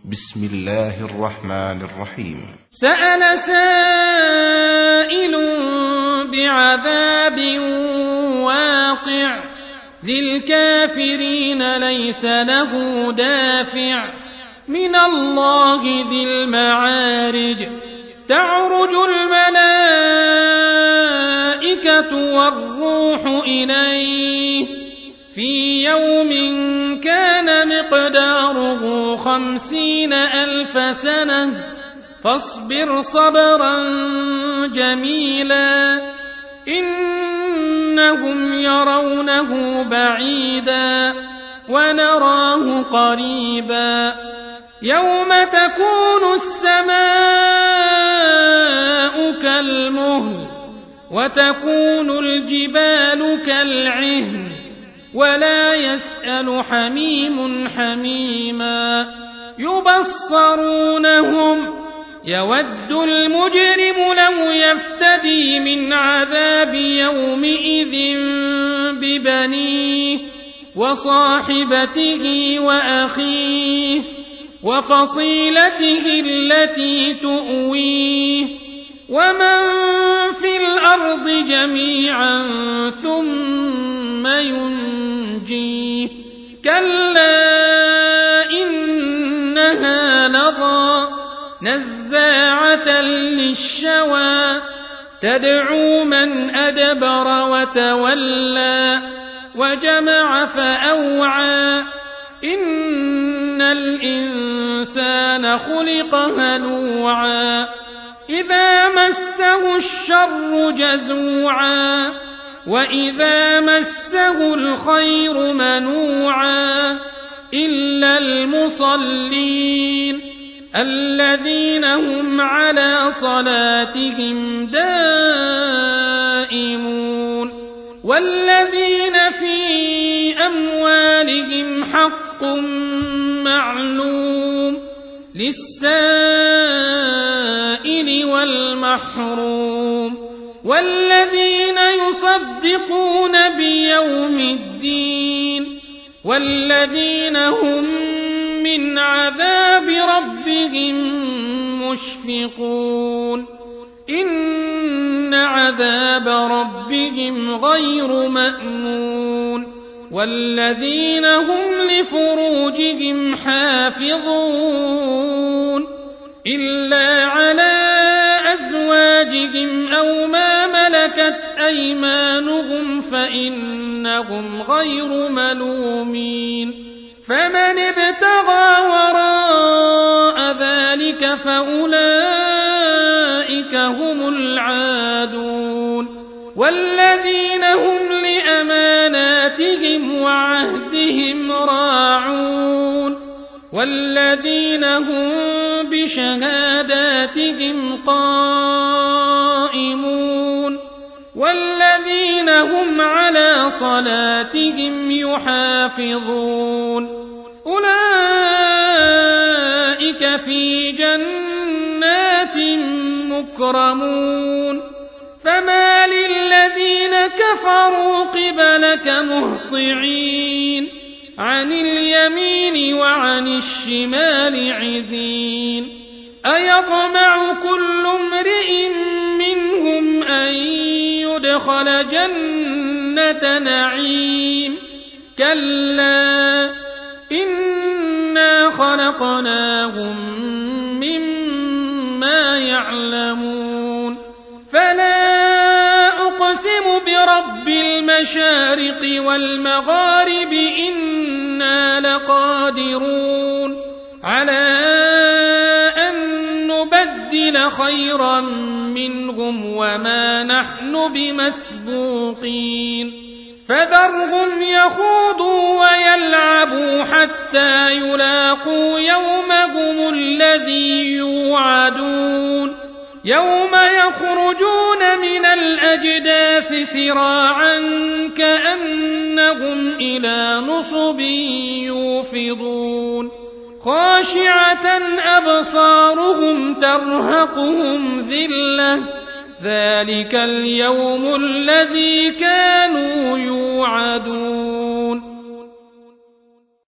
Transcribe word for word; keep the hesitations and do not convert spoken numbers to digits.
بسم الله الرحمن الرحيم. سأل سائل بعذاب واقع للكافرين ليس له دافع من الله ذي المعارج تعرج الملائكة والروح إليه في يوم كان مقداره خمسين ألف سنة فاصبر صبرا جميلا إنهم يرونه بعيدا ونراه قريبا يوم تكون السماء كالمهل وتكون الجبال كالعهن ولا يسأل حميم حميما يبصرونهم يود المجرم لو يفتدي من عذاب يومئذ ببنيه وصاحبته وأخيه وفصيلته التي تؤويه ومن في الأرض جميعا ثم ينجيه كلا إنها لظى نزاعة للشوى تدعو من أدبر وتولى وجمع فأوعى إن الإنسان خلق هلوعا إذا مسه الشر جزوعا وإذا مسه الخير منوعا إلا المصلين الذين هم على صلاتهم دائمون والذين في أموالهم حق معلوم للسائل والمحروم والذين يصدقون بيوم الدين والذين هم من عذاب ربهم مشفقون إن عذاب ربهم غير مأمون والذين هم لفروجهم حافظون إلا على أزواجهم أو ما ملكت أيمانهم فإنهم غير ملومين فمن ابتغى وراء ذلك فأولئك هم العادون والذين هم لأماناتهم وعهدهم راعون والذين هم بشهاداتهم قائمون والذين هم على صلاتهم يحافظون أولئك في جنات مكرمون فما للذين كفروا قبلك مهطعين عن اليمين وعن الشمال عزين أيطمع كل امرئ منهم أن يدخل جنة نعيم كلا إنا خلقناهم مما يعلمون فلا أقسم برب المشارق والمغارب إنا لقادرون على أن نبدل خيرا منهم وما نحن بمسبوقين فذرهم يخوضوا ويلعبوا حتى يلاقوا يومهم الذي يوعدون يوم يخرجون من الأجداث سراعا كأنهم إلى نصب يوفضون خاشعة أبصارهم ترهقهم ذلة ذلك اليوم الذي كانوا يوعدون